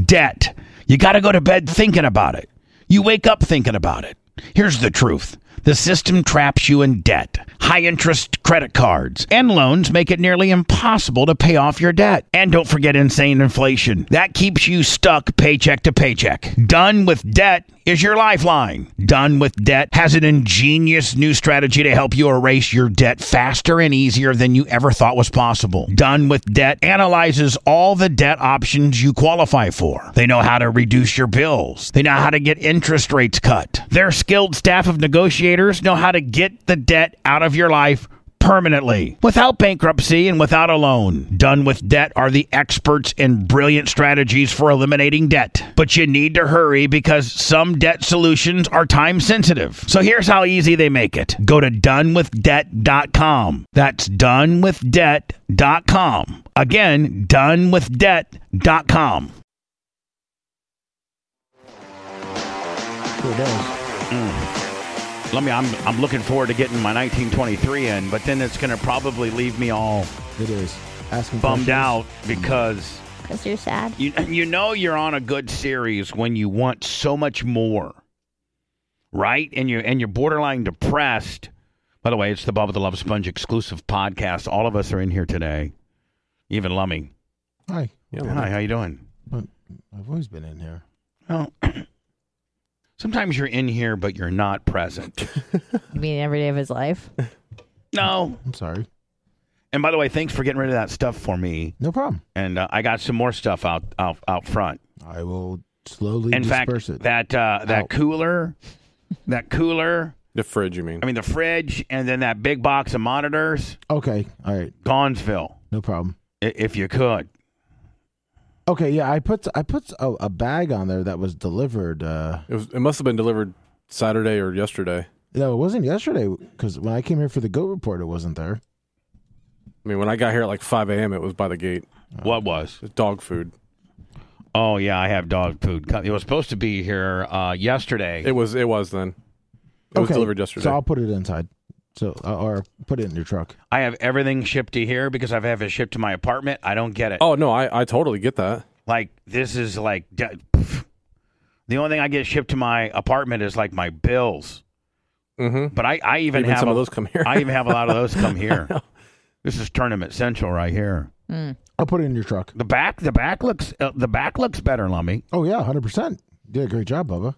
Debt. You got to go to bed thinking about it. You wake up thinking about it. Here's the truth. The system traps you in debt. High-interest credit cards and loans make it nearly impossible to pay off your debt. And don't forget insane inflation. That keeps you stuck paycheck to paycheck. Done with Debt is your lifeline. Done with Debt has an ingenious new strategy to help you erase your debt faster and easier than you ever thought was possible. Done with Debt analyzes all the debt options you qualify for. They know how to reduce your bills. They know how to get interest rates cut. Their skilled staff of negotiators know how to get the debt out of your life permanently, without bankruptcy and without a loan. Done with Debt are the experts in brilliant strategies for eliminating debt. But you need to hurry because some debt solutions are time sensitive. So here's how easy they make it. Go to donewithdebt.com. That's donewithdebt.com. Again, donewithdebt.com. Who knows? I'm looking forward to getting my 1923 in, but then it's going to probably leave me all It is. Asking bummed questions. out because you're sad. you know you're on a good series when you want so much more, right? And you're borderline depressed. By the way, it's the Bubba the Love Sponge exclusive podcast. All of us are in here today, even Lummy. Hi. Yeah, Hi, how you doing? I've always been in here. Well, sometimes you're in here, but you're not present. You mean every day of his life? No. I'm sorry. And by the way, thanks for getting rid of that stuff for me. No problem. And I got some more stuff out front. I will slowly In fact, disperse it. that cooler, the fridge, you mean? I mean the fridge, and then that big box of monitors, Okay. All right. Gonzville, No problem. if you could. Okay. Yeah. I put a bag on there that was delivered. It must have been delivered Saturday or yesterday. No, it wasn't yesterday because when I came here for the goat report, it wasn't there. I mean, when I got here at like 5 a.m., it was by the gate. What was? It was dog food. Oh yeah, I have dog food. It was supposed to be here yesterday. It was then. It was delivered yesterday. So I'll put it inside. So or put it in your truck. I have everything shipped to here because I have it shipped to my apartment. I don't get it. Oh, no, I totally get that. Like, this is like, the only thing I get shipped to my apartment is like my bills. Mm-hmm. But I even have some of those come here. I even have a lot of those come here. This is Tournament Central right here. I'll put it in your truck. The back looks better, Lummy. Oh yeah, 100%. Did a great job, Bubba.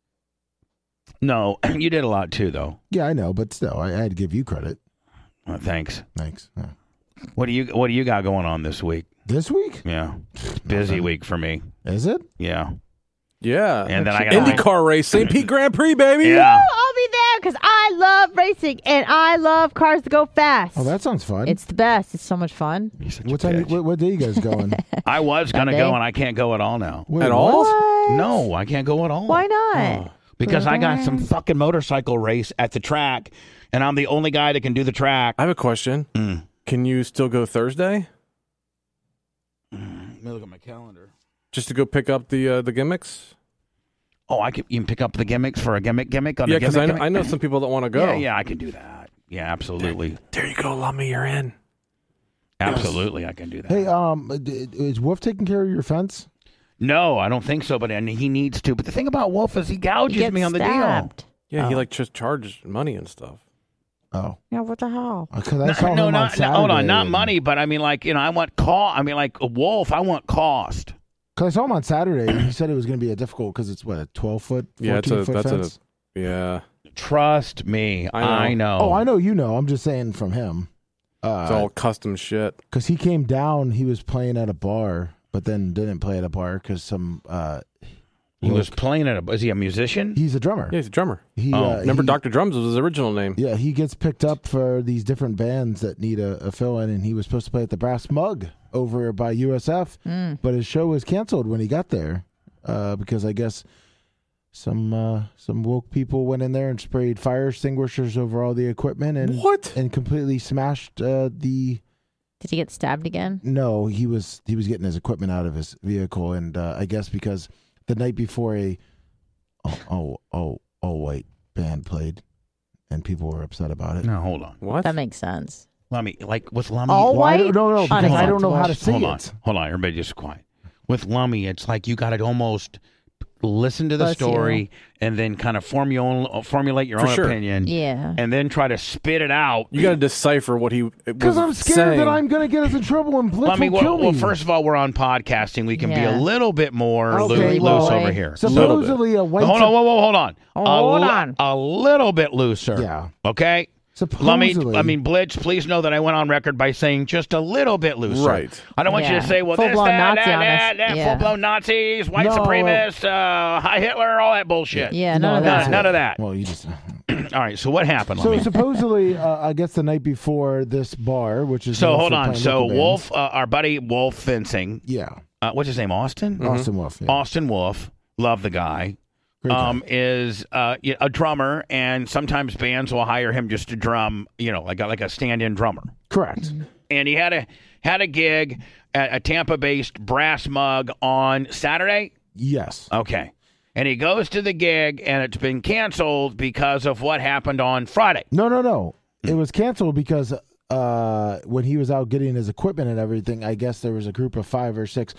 No, you did a lot too, though. Yeah, I know, but still, I had to give you credit. Thanks. Thanks. Yeah. What do you got going on this week? This week? Yeah, it's a busy week for me. Is it? Yeah, Yeah. and then I got IndyCar race, St. Pete Grand Prix, baby. Yeah. I'll be there because I love racing and I love cars that go fast. Oh, that sounds fun. It's the best. It's so much fun. What time? What day you guys going? I was gonna Sunday. go, and I can't go at all now. Wait, At all? What? No, I can't go at all. Why not? Because I got some fucking motorcycle race at the track, and I'm the only guy that can do the track. I have a question. Can you still go Thursday? Let me look at my calendar. Just to go pick up the gimmicks? Oh, you can pick up the gimmicks for a gimmick on Yeah, a because gimmick. I know some people that want to go. Yeah, I can do that. Yeah, absolutely. There you go, Lummy, you're in. Absolutely, I can do that. Hey, is Wolf taking care of your fence? No, I don't think so, but he needs to. But the thing about Wolf is he gouges Get me on the stabbed. Yeah, he like just charged money and stuff. Oh, Yeah, what the hell? because I saw him on no, Saturday. hold on, not money, but I mean, like, I want cost. I mean, like a Wolf, I want cost. Because I saw him on Saturday, and he said it was going to be a difficult because it's what, a 12-foot, 14-foot fence. Yeah. Trust me, I know. Oh, I know you know. I'm just saying from him. It's all custom shit. Because he came down, he was playing at a bar, but then didn't play at a bar because some. He was playing at is he a musician? He's a drummer. Yeah, he's a drummer. He, Remember, Dr. Drums was his original name. Yeah, he gets picked up for these different bands that need a fill-in, and he was supposed to play at the Brass Mug over by USF, but his show was canceled when he got there because I guess some woke people went in there and sprayed fire extinguishers over all the equipment and completely smashed the. Did he get stabbed again? No, he was getting his equipment out of his vehicle, and I guess because the night before a all white band played, and people were upset about it. No, hold on. What? That makes sense. Lummy, like with Lummy. All Well, white? no, because I don't know how to say Hold it. on, everybody, just quiet. with Lummy, it's like you got to almost listen to the Bless story and then kind of formulate your own sure. opinion. Yeah. And then try to spit it out. You got to decipher what he was Because I'm scared saying. that I'm going to get us in trouble and Blitz will kill me. Well, first of all, we're on podcasting. We can be a Yeah. little bit more Okay, loose boy. over here. Supposedly a white... Hold on. Hold on. A little bit looser. Yeah. Okay? Supposedly. Blitz, please know that I went on record by saying just a little bit looser. Right. I don't want you Yeah. to say, well, this, Full-blown that, Nazi on us. that, Yeah. full-blown Nazis, white No, supremacists, High Hitler, all that bullshit. Yeah, none of that's that. it. None of that. Well, you just... All right, so what happened? So Lummi? supposedly, I guess the night before this bar, which is... So known hold for on. playing So local bands. Wolf, our buddy Wolf Fencing, Yeah. what's his name, Austin? Austin Wolf. Yeah. Austin Wolf, love the guy. Great guy. Is a drummer, and sometimes bands will hire him just to drum, like a stand-in drummer. Correct. And he had a gig at a Tampa-based Brass Mug on Saturday. Yes. Okay, and he goes to the gig, and it's been canceled because of what happened on Friday. No. It was canceled because when he was out getting his equipment and everything, I guess there was a group of 5 or 6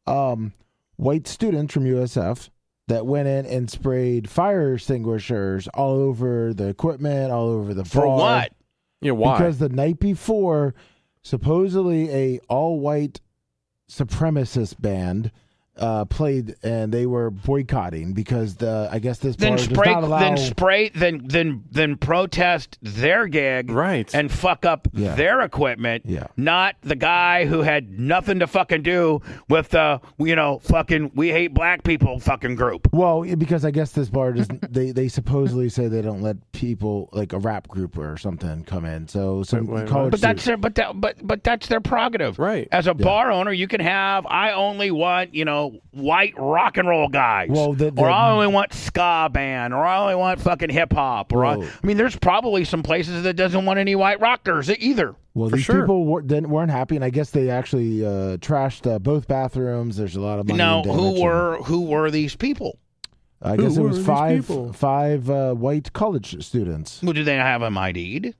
white students from USF that went in and sprayed fire extinguishers all over the equipment, all over the For bar. what? Yeah, why? Because the night before, supposedly a all-white supremacist band played, and they were boycotting because I guess this bar does not allow... then protest their gig, Right. and fuck up Yeah. their equipment. Yeah. Not the guy who had nothing to fucking do with the fucking we hate black people fucking group. Well, because I guess this bar doesn't. they supposedly say they don't let people like a rap group or something come in. So some Wait, college. But that's their but that's their prerogative. Right. As a bar owner, you can have I only want white rock and roll guys. Well, or I only want ska band, or I only want fucking hip hop. Or Whoa. I mean, there's probably some places that doesn't want any white rockers either. Well, For these sure. people weren't happy, and I guess they actually trashed both bathrooms. There's a lot of money. Now, and damage, who were these people? and I guess it who was were these people? five white college students. Well, do they have them ID'd?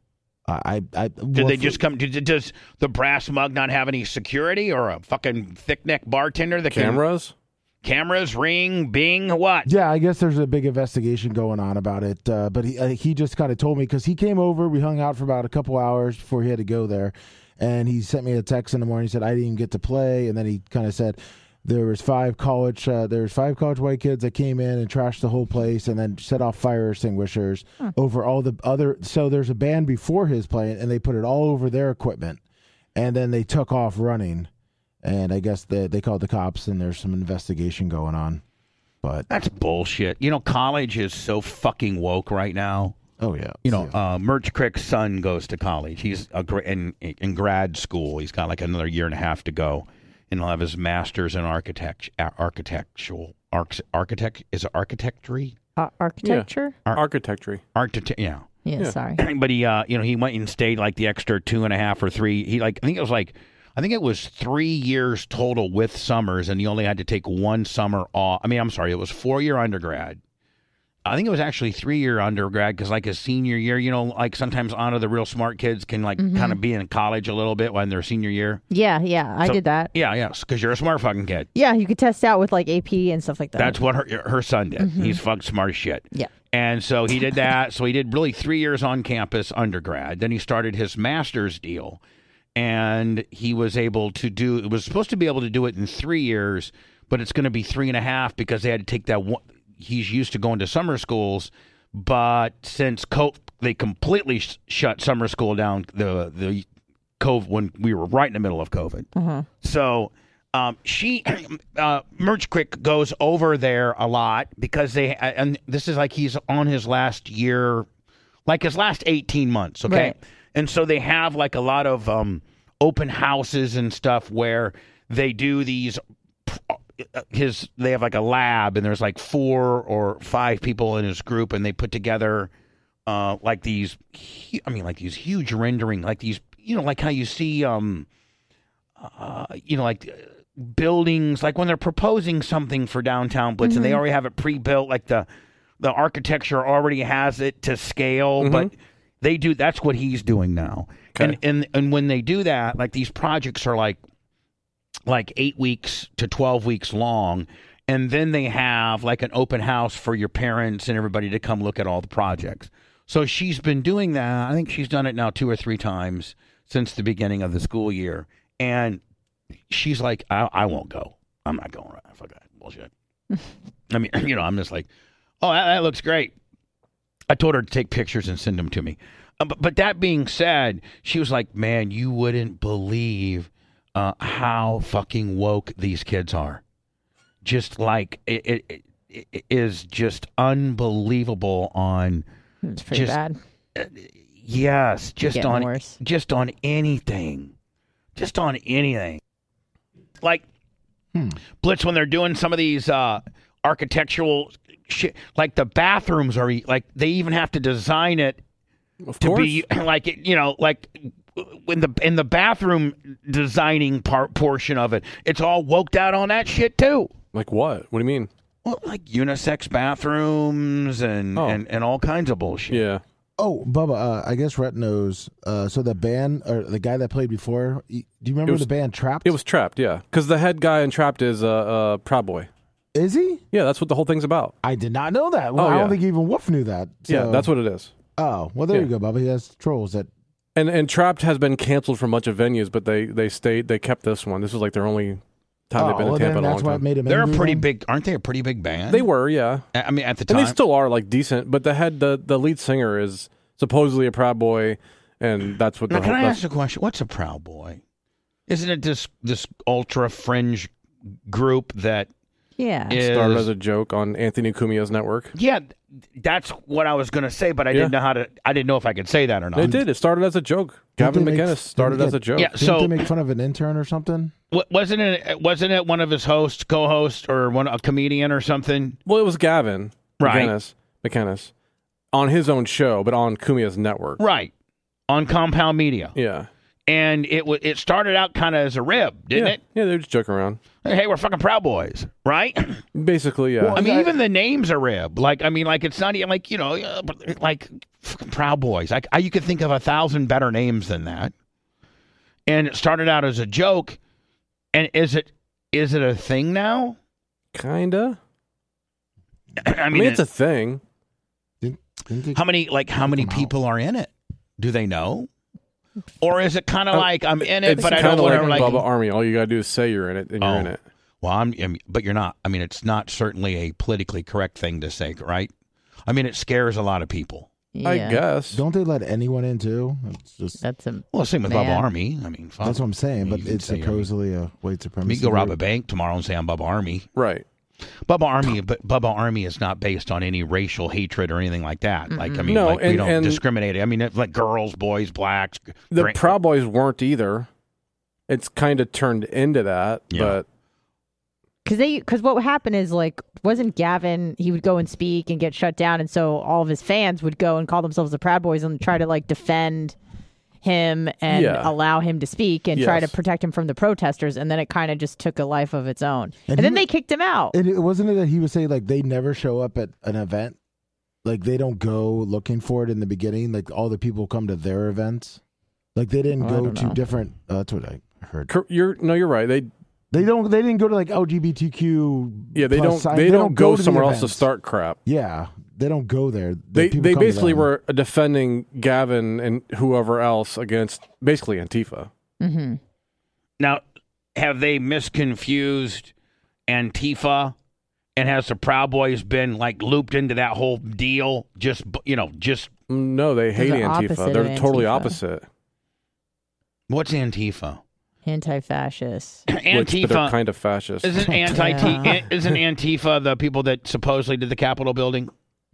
Did they just come? Does the Brass Mug not have any security or a fucking thick neck bartender that cameras, ring, bing, what? Yeah, I guess there's a big investigation going on about it. But he just kind of told me because he came over. We hung out for about a couple hours before he had to go there, and he sent me a text in the morning. He said I didn't even get to play, and then he kind of said there was 5 college white kids that came in and trashed the whole place, and then set off fire extinguishers over all the other. So there's a band before his playing, and they put it all over their equipment, and then they took off running. And I guess they called the cops, and there's some investigation going on. But That's bullshit. College is so fucking woke right now. oh yeah, Merch Crick's son goes to college. He's in grad school. He's got like another year and a half to go, and he'll have his master's in architecture. Is it architecture? Architecture? Architecture. Yeah. Yeah, sorry. But he went and stayed like the extra 2.5 or 3. I think it was 3 years total with summers, and he only had to take 1 summer off. I mean, I'm sorry, it was 4-year undergrad. I think it was actually 3-year undergrad because, like, his senior year, like sometimes Anna, the real smart kids can kind of be in college a little bit when their senior year. Yeah, I did that. Yeah, because you're a smart fucking kid. Yeah, you could test out with like AP and stuff like that. That's what her son did. He's fucking smart as shit. Yeah. And so he did that. So he did really 3 years on campus undergrad. Then he started his master's deal. And he was able to it was supposed to be able to do it in 3 years, but it's going to be 3.5 because they had to take that one. He's used to going to summer schools, but since they completely shut summer school down, the COVID, when we were right in the middle of COVID. So Merch Crick goes over there a lot because and this is like he's on his last year, like his last 18 months, okay? Right. And so they have like a lot of open houses and stuff where they do these. They have like a lab, and there's like 4 or 5 people in his group, and they put together like these. Like these huge rendering, like these. Like how you see like buildings, like when they're proposing something for downtown Blitz, and they already have it pre-built, like the architecture already has it to scale, but. That's what he's doing now. Okay. And when they do that, like these projects are like like 8 weeks to 12 weeks long. And then they have like an open house for your parents and everybody to come look at all the projects. So she's been doing that. I think she's done it now 2 or 3 times since the beginning of the school year. And she's like, I won't go. I'm not going. Fuck that bullshit. I mean, I'm just like, oh, that looks great. I told her to take pictures and send them to me. But that being said, she was like, man, you wouldn't believe how fucking woke these kids are. Just like it is just unbelievable on. It's pretty bad. Yes, just on worse. Just on anything. Just on anything. Like Blitz, when they're doing some of these architectural shit, like the bathrooms are like they even have to design it to be like like in the bathroom designing portion of it. It's all woked out on that shit too. Like what? What do you mean? Well, like unisex bathrooms and all kinds of bullshit. Yeah. Oh, Bubba, I guess Rhett knows. So the band, or the guy that played before, do you remember the band Trapped? It was Trapped, yeah. Because the head guy in Trapped is Proud Boy. Is he? Yeah, that's what the whole thing's about. I did not know that. Well, I don't think even Wolf knew that. So. Yeah, that's what it is. Oh, well, there you go, Bubba. He has trolls that. And Trapped has been canceled from a bunch of venues, but they kept this one. This was like their only time they've been in Tampa in a long time. Made him They're a pretty big, aren't they? A pretty big band. They were, yeah. I mean, at the time, and they still are like decent. But the lead singer is supposedly a Proud Boy, and that's what. Now, can I ask a question? What's a Proud Boy? Isn't it this ultra fringe group that? Yeah. Started as a joke on Anthony Cumia's network. Yeah, that's what I was going to say, but I didn't know I didn't know if I could say that or not. It did. It started as a joke. Gavin McInnes started as a joke. Yeah, Didn't they make fun of an intern or something? Wasn't it one of his hosts, co-hosts, or a comedian or something? Well, it was Gavin McInnes on his own show, but on Cumia's network. Right. On Compound Media. Yeah. And it started out kind of as a rib, didn't it? Yeah, they were just joking around. Hey, we're fucking Proud Boys, right? Basically, yeah. Well, I mean, even the name's a rib. Like, I mean, like it's not even like like fucking Proud Boys. Like, you could think of 1,000 better names than that. And it started out as a joke. And is it a thing now? Kinda. I mean, it's a thing. How many people are in it? Do they know? Or is it kind of like I'm in it, but I don't want to like Bubba Army. All you gotta do is say you're in it, and you're in it. Well, but you're not. I mean, it's not certainly a politically correct thing to say, right? I mean, it scares a lot of people. Yeah. I guess. Don't they let anyone in too? It's just same with Bubba Army. I mean, fuck. That's what I'm saying. But it's supposedly a white supremacy. You go rob a bank tomorrow and say I'm Bubba Army. Right. Bubba Army is not based on any racial hatred or anything like that. Mm-hmm. Like, I mean, we don't discriminate. I mean, it's like girls, boys, blacks. The Proud Boys weren't either. It's kind of turned into that, but because what would happen is like wasn't Gavin? He would go and speak and get shut down, and so all of his fans would go and call themselves the Proud Boys and try to like defend him and allow him to speak and try to protect him from the protesters, and then it kind of just took a life of its own. And then they kicked him out. And it wasn't it that he would say like they never show up at an event, like they don't go looking for it in the beginning. Like all the people come to their events, like they didn't go to different. That's what I heard. You're right. They didn't go to like LGBTQ. Yeah, they don't go somewhere else to start crap. Yeah. They don't go there. They basically were defending Gavin and whoever else against basically Antifa. Mm-hmm. Now, have they misconfused Antifa, and has the Proud Boys been like looped into that whole deal? No, they hate Antifa. They're totally opposite. What's Antifa? Anti-fascist. Antifa, but they're kind of fascist. Isn't Antifa the people that supposedly did the Capitol building?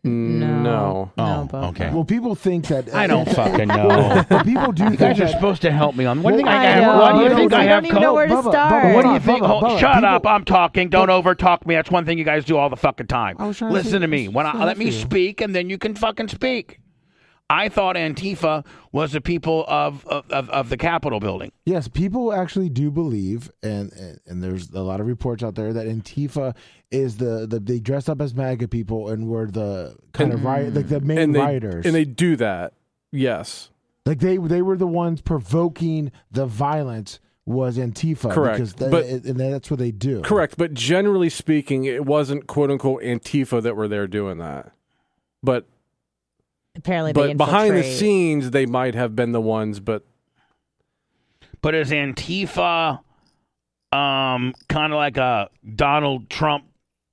No. Oh, okay. Well, people think that I don't fucking know. But people do. You guys are supposed to help me on. What do you think I have? have? Why do you think I have don't even know where to start. What do you think? Shut up! I'm talking. Don't overtalk me. That's one thing you guys do all the fucking time. Listen to me. Let me speak, and then you can fucking speak. I thought Antifa was the people of the Capitol building. Yes, people actually do believe, and there's a lot of reports out there that Antifa is they dress up as MAGA people and were the kind of riot, like the main rioters. And they do that, yes. Like they were the ones provoking the violence was Antifa. Correct. Because and that's what they do. Correct, but generally speaking, it wasn't "quote unquote" Antifa that were there doing that. But apparently, they behind the infiltrate. scenes, they might have been the ones. But is Antifa kind of like a Donald Trump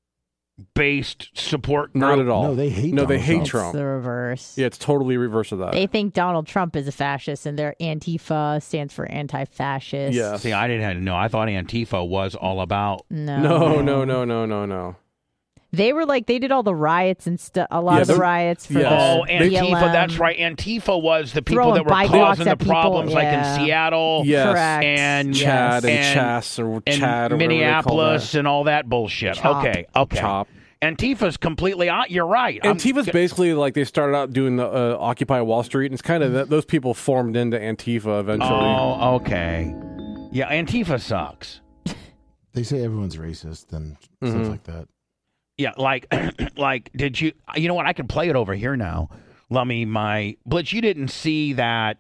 based support group? not at all. No, they hate No, they Donald hate Trump. Trump. It's the reverse. Yeah, it's totally reverse of that. They think Donald Trump is a fascist, and their Antifa stands for anti-fascist. Yeah. See, I didn't know. I thought Antifa was all about. No. They were like, they did all the riots and stuff. A lot of the riots for Yes. the Oh, Antifa. BLM. That's right. Antifa was the people Throwing that were bike causing walks the at people, problems, like in yeah. Seattle. Yes. Correct. And Chad and and- Chas or and Chad or whatever they call Minneapolis that. and all that bullshit. Chop. Okay. Chop. Antifa's completely out. You're right. Antifa's basically like they started out doing the Occupy Wall Street, and it's kind of that those people formed into Antifa eventually. Oh, okay. Yeah, Antifa sucks. They say everyone's racist and stuff like that. Yeah, like, did you? You know what? I can play it over here now. Lummy, my Blitz. You didn't see that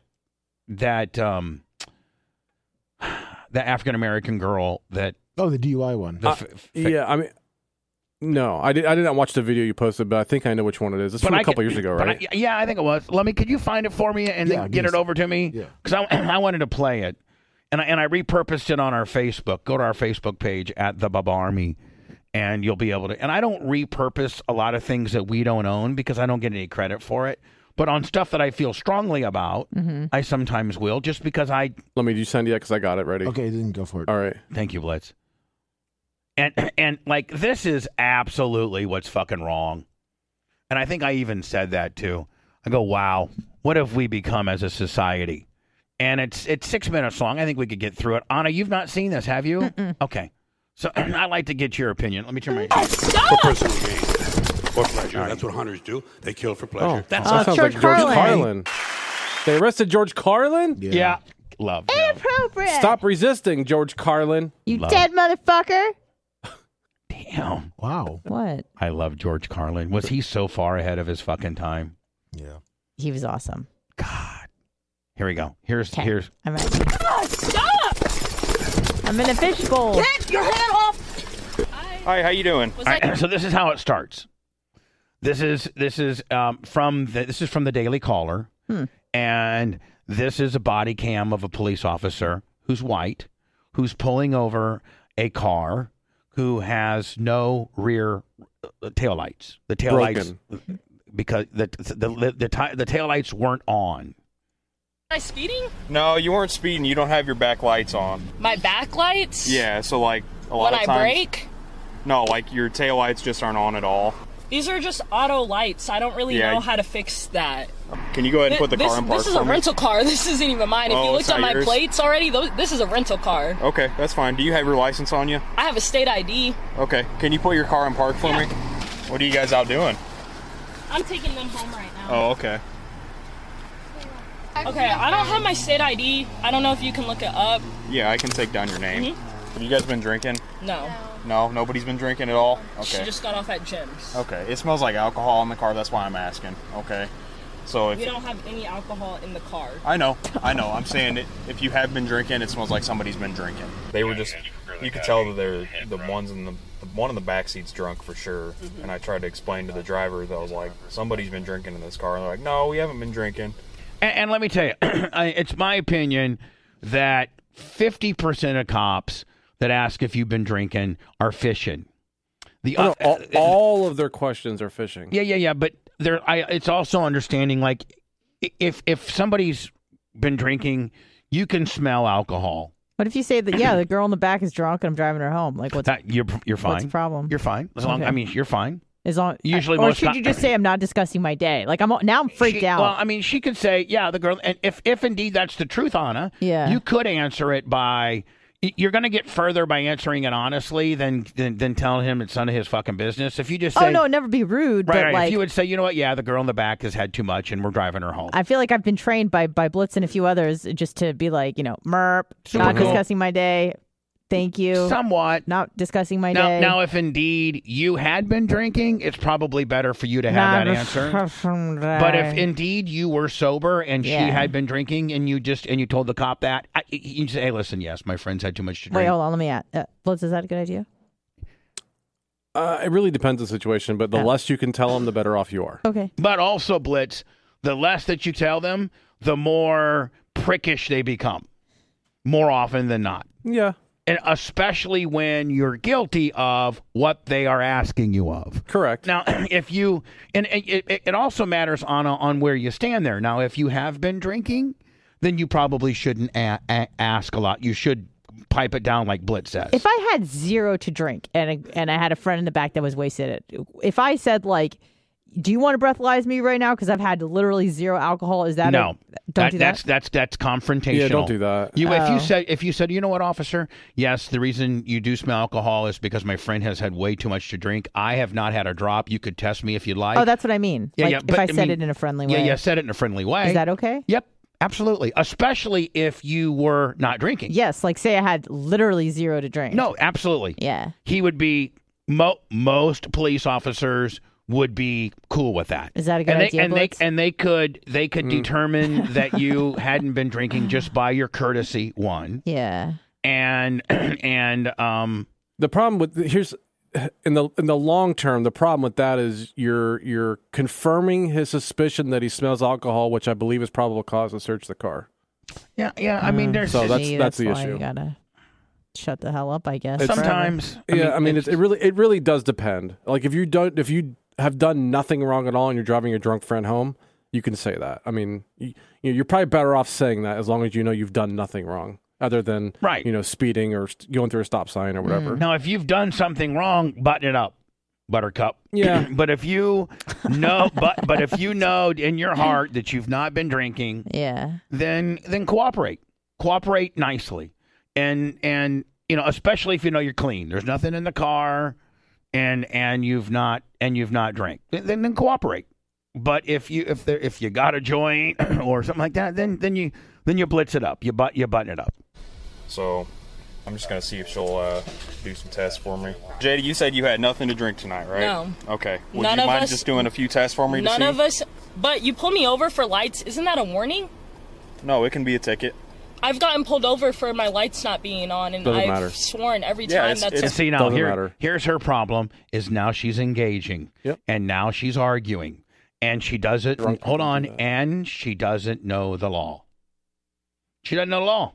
the African American girl that Oh, the DUI one. Yeah, I mean, no, I did not watch the video you posted, but I think I know which one it is. It's from a couple years ago, right? Yeah, I think it was. Lummy, could you find it for me and then get it over to me? Yeah. Because I wanted to play it, and I repurposed it on our Facebook. Go to our Facebook page at the Bubba Army, and you'll be able to. And I don't repurpose a lot of things that we don't own because I don't get any credit for it. But on stuff that I feel strongly about, I sometimes will, just because I. Let me. Did you send it because I got it ready? Okay, then go for it. All right. Thank you, Blitz. And like, this is absolutely what's fucking wrong. And I think I even said that too. I go, wow, what have we become as a society? And it's 6 minutes long. I think we could get through it. Anna, you've not seen this, have you? Okay. So I'd like to get your opinion. Let me turn my. For personal gain or pleasure. That's what hunters do. They kill for pleasure. That sounds George like George Carlin. Carlin. They arrested George Carlin? Yeah. Love. Inappropriate. Stop resisting, George Carlin. You dead motherfucker. Damn. Wow. What? I love George Carlin. Was he so far ahead of his fucking time? Yeah. He was awesome. God. Here we go. Here's. I'm ready. Stop! I'm in a fishbowl. Get your hand off! Hi, how you doing? All right, so this is how it starts. This is from the Daily Caller, and this is a body cam of a police officer who's white, who's pulling over a car, who has no rear taillights. The taillights, because the taillights weren't on. Am I speeding? No, you weren't speeding. You don't have your back lights on. My back lights? Yeah, so like a lot When of I times. brake? No, like your tail lights just aren't on at all. These are just auto lights. I don't really Yeah. know how to fix that. Can you go ahead and put the car in park This is for a me? rental car. This isn't even mine. If Oh, you it's looked at not my yours? plates already, this is a rental car. Okay, that's fine. Do you have your license on you? I have a state ID. Okay. Can you put your car in park for me? What are you guys out doing? I'm taking them home right now. Oh, okay. Okay, I don't have my state ID. I don't know if you can look it up. Yeah, I can take down your name. Have you guys been drinking? No. No, nobody's been drinking at all? Okay. She just got off at Jim's. Okay, it smells like alcohol in the car, that's why I'm asking. Okay. So if We don't have any alcohol in the car. I know. I'm saying if you have been drinking, it smells like somebody's been drinking. They were just, you could tell that they're the ones in the one in the back seat's drunk for sure. And I tried to explain to the driver that I was like, somebody's been drinking in this car. And they're like, no, we haven't been drinking. And let me tell you, it's my opinion that 50% of cops that ask if you've been drinking are fishing. All of their questions are fishing. Yeah. But it's also understanding, like, if somebody's been drinking, you can smell alcohol. What if you say that? Yeah, the girl in the back is drunk and I'm driving her home. Like, what's You're fine. What's the problem? You're fine. As long, Okay. I mean, you're fine. As long, Usually, or most should you just say I'm not discussing my day? Like I'm freaked out. Well, I mean, she could say, yeah, the girl, and if indeed that's the truth, Anna, Yeah. you could answer it by. You're going to get further by answering it honestly than telling him it's none of his fucking business. If you just say, oh no, never be rude. right, but if like, you would say, you know what, yeah, the girl in the back has had too much and we're driving her home. I feel like I've been trained by Blitz and a few others just to be like, merp, Super not cool. discussing my day. Thank you. Somewhat. Not discussing my Now, day. now, if indeed you had been drinking, it's probably better for you to have that answer. But if indeed you were sober and she had been drinking and you told the cop that, you say, hey, listen, yes, my friends had too much to drink. Wait, hold on. Let me ask. Blitz, is that a good idea? It really depends on the situation, but the less you can tell them, the better off you are. Okay. But also, Blitz, the less that you tell them, the more prickish they become, more often than not. Yeah. And especially when you're guilty of what they are asking you of. Correct. Now, if you, and it also matters on where you stand there. Now, if you have been drinking, then you probably shouldn't ask a lot. You should pipe it down like Blitz says. If I had zero to drink and I had a friend in the back that was wasted, if I said like, do you want to breathalyze me right now? Because I've had literally zero alcohol. Is that no? Don't do that. That's confrontational. Yeah, don't do that. If you said, you know what, officer? Yes, the reason you do smell alcohol is because my friend has had way too much to drink. I have not had a drop. You could test me if you'd like. Oh, that's what I mean. Yeah, if I said it in a friendly way. Yeah, said it in a friendly way. Is that okay? Yep, absolutely. Especially if you were not drinking. Yes, like say I had literally zero to drink. No, absolutely. Yeah. He would be. Most police officers would be cool with that. Is that a good idea? They could determine that you hadn't been drinking just by your courtesy. One. Yeah. And the problem with here's in the long term, the problem with that is you're confirming his suspicion that he smells alcohol, which I believe is probable cause to search the car. Yeah. I mean, there's so that's the why issue. You gotta shut the hell up, I guess. Sometimes. I mean, it really does depend. Like if you have done nothing wrong at all and you're driving your drunk friend home, you can say that. I mean, you're probably better off saying that as long as you know you've done nothing wrong, other than speeding or going through a stop sign or whatever. Now, if you've done something wrong, button it up, Buttercup. Yeah. But if you know, but if you know in your heart that you've not been drinking, then cooperate. Cooperate nicely, and especially if you know you're clean. There's nothing in the car. And you've not drank, then cooperate. But if you got a joint or something like that, then you blitz it up. You button it up. So I'm just gonna see if she'll do some tests for me. JD, you said you had nothing to drink tonight, right? No. Okay. Would you mind just doing a few tests for me? None of us. But you pulled me over for lights. Isn't that a warning? No, it can be a ticket. I've gotten pulled over for my lights not being on, and I've sworn every time that's. See, now here's her problem: is now she's engaging, and now she's arguing, and she doesn't. Hold on, and she doesn't know the law. She doesn't know the law.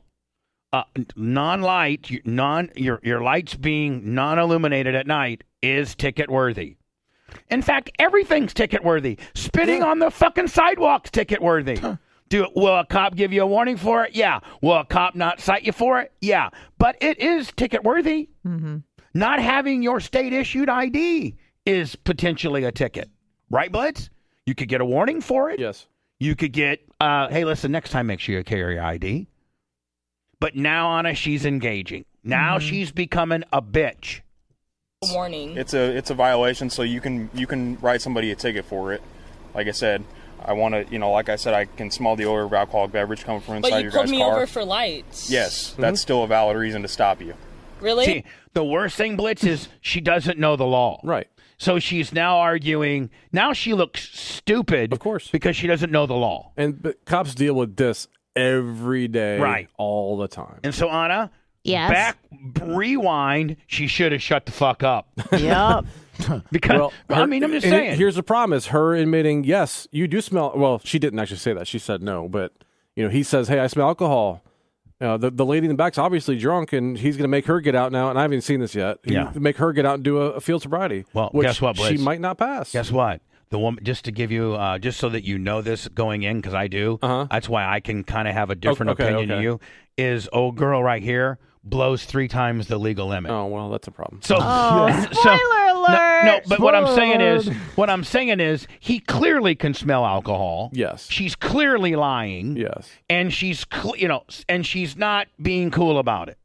Non-light, your lights being non-illuminated at night is ticket worthy. In fact, everything's ticket worthy. Spitting on the fucking sidewalk's ticket worthy. Will a cop give you a warning for it? Yeah. Will a cop not cite you for it? Yeah. But it is ticket worthy. Mm-hmm. Not having your state issued ID is potentially a ticket. Right, Blitz? You could get a warning for it. Yes. You could get, hey, listen, next time make sure you carry your ID. But now, Anna, she's engaging. Now she's becoming a bitch. Warning. It's a violation, so you can write somebody a ticket for it. Like I said, I want to, like I said, I can smell the odor of alcoholic beverage coming from inside your guy's car. But you pulled me over for lights. Yes, that's still a valid reason to stop you. Really? See, the worst thing, Blitz, is she doesn't know the law. Right. So she's now arguing. Now she looks stupid. Of course. Because she doesn't know the law. But cops deal with this every day. Right. All the time. And so, Anna, yes. Rewind, she should have shut the fuck up. Yep. Because, I'm just saying. Here's the problem is her admitting, yes, you do smell. Well, she didn't actually say that. She said no. But, he says, hey, I smell alcohol. The lady in the back's obviously drunk, and he's going to make her get out now. And I haven't even seen this yet. Make her get out and do a field sobriety. Well, which guess what, Blitz? She might not pass. Guess what? The woman, just to give you, just so that you know this going in, because I do. That's why I can kind of have a different opinion to you. Is old girl right here blows 3 times the legal limit. Oh well, that's a problem. So, spoiler alert! No, but what I'm saying is, he clearly can smell alcohol. Yes. She's clearly lying. Yes. And she's, and she's not being cool about it.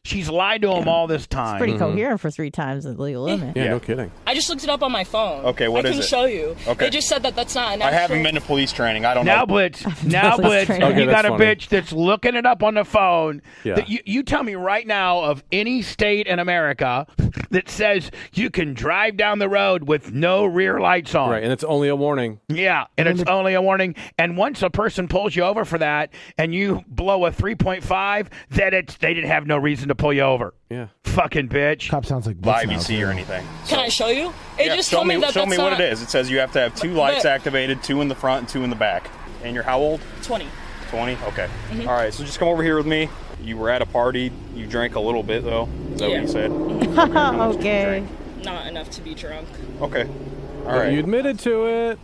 She's lied to him all this time. Pretty coherent for 3 times the legal limit. Yeah, no kidding. I just looked it up on my phone. Okay, what is it? I can show you. Okay. They just said that that's not an I actual... haven't been to police training. I don't Now, know. Blitz, Okay, you got that's a funny. bitch that's looking it up on the phone. Yeah. That you tell me right now of any state in America that says you can drive down the road with no rear lights on. Right, and it's only a warning. Yeah, and it's only a warning. And once a person pulls you over for that and you blow a 3.5, then they didn't have no reason to pull you over. Yeah. Fucking bitch. Cop sounds like By Blitz now, IBC too. or anything. Can I show you? It Yeah, just show told me that show that's me not... what it is. It says you have to have 2 lights But- activated, 2 in the front and 2 in the back. And you're how old? 20. 20? Okay. All right, so just come over here with me. You were at a party. You drank a little bit, though. Is that Yeah. what you said? How much did you Okay. drink? Not enough to be drunk. Okay. All right. You admitted to it.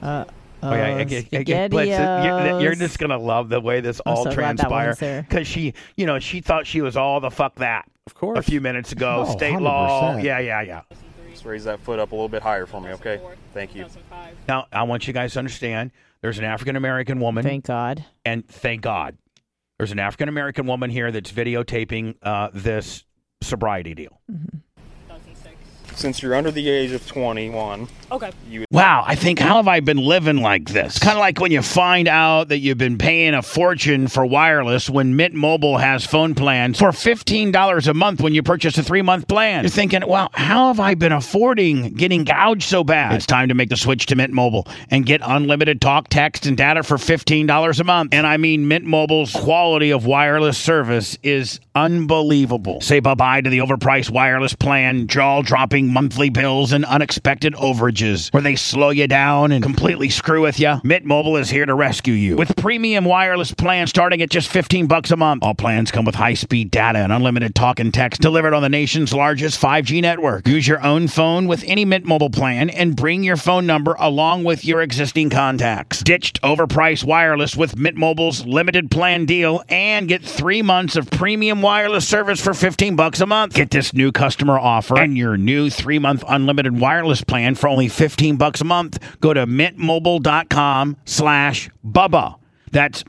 You're just gonna love the way this all so glad that transpires wasn't because she thought she was all the fuck that Of course. a few minutes ago. Oh, State law, 100%. yeah. Just raise that foot up a little bit higher for me, okay? Thank you. 2005. Now I want you guys to understand. There's an African American woman, Thank God. and thank God, there's an African American woman here that's videotaping this sobriety deal. 2006. Since you're under the age of 21, Okay. Wow, I think, how have I been living like this? Kind of like when you find out that you've been paying a fortune for wireless when Mint Mobile has phone plans for $15 a month when you purchase a 3-month plan. You're thinking, wow, how have I been affording getting gouged so bad? It's time to make the switch to Mint Mobile and get unlimited talk, text, and data for $15 a month. And I mean, Mint Mobile's quality of wireless service is unbelievable. Say bye-bye to the overpriced wireless plan, jaw-dropping monthly bills, and unexpected overages where they slow you down and completely screw with you. Mint Mobile is here to rescue you with premium wireless plans starting at just $15 a month. All plans come with high-speed data and unlimited talk and text delivered on the nation's largest 5G network. Use your own phone with any Mint Mobile plan and bring your phone number along with your existing contacts. Ditched overpriced wireless with Mint Mobile's limited plan deal and get 3 months of premium wireless service for $15 a month. Get this new customer offer and your new 3-month unlimited wireless plan for only $15 a month. Go to mintmobile.com/Bubba. That's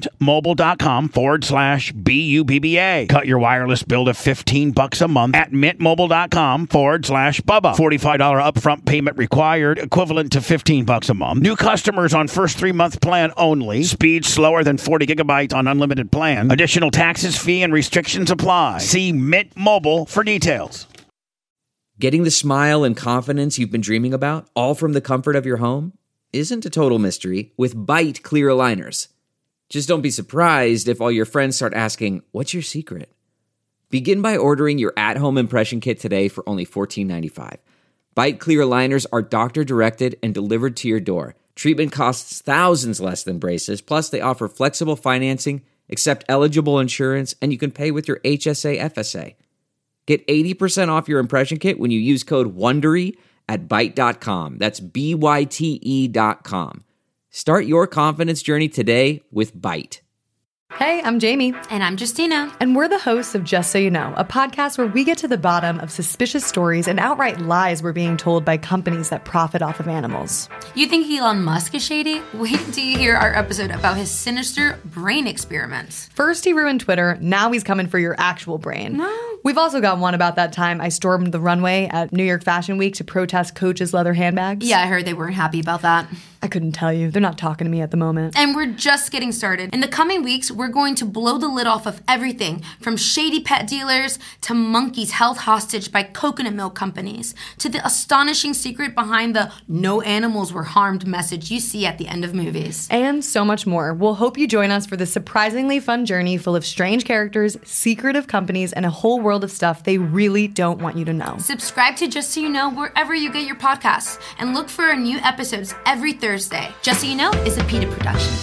mintmobile.com/BUBBA. Cut your wireless bill to $15 a month at mintmobile.com/Bubba. $45 upfront payment required, equivalent to $15 a month. New customers on first 3-month plan only. Speed slower than 40 gigabytes on unlimited plan. Additional taxes, fee, and restrictions apply. See Mint Mobile for details. Getting the smile and confidence you've been dreaming about, all from the comfort of your home, isn't a total mystery with Byte clear aligners. Just don't be surprised if all your friends start asking, "What's your secret?" Begin by ordering your at-home impression kit today for only $14.95. Byte clear aligners are doctor-directed and delivered to your door. Treatment costs thousands less than braces, plus they offer flexible financing, accept eligible insurance, and you can pay with your HSA FSA. Get 80% off your impression kit when you use code WONDERY at Byte.com. That's BYTE.com. Start your confidence journey today with Byte. Hey, I'm Jamie. And I'm Justina. And we're the hosts of Just So You Know, a podcast where we get to the bottom of suspicious stories and outright lies we're being told by companies that profit off of animals. You think Elon Musk is shady? Wait till you hear our episode about his sinister brain experiments. First he ruined Twitter, now he's coming for your actual brain. No. We've also got one about that time I stormed the runway at New York Fashion Week to protest Coach's leather handbags. Yeah, I heard they weren't happy about that. I couldn't tell you. They're not talking to me at the moment. And we're just getting started. In the coming weeks, we're going to blow the lid off of everything from shady pet dealers to monkeys held hostage by coconut milk companies to the astonishing secret behind the "no animals were harmed" message you see at the end of movies. And so much more. We'll hope you join us for this surprisingly fun journey full of strange characters, secretive companies, and a whole world of stuff they really don't want you to know. Subscribe to Just So You Know wherever you get your podcasts and look for our new episodes every Thursday. Just So You Know is a PETA production.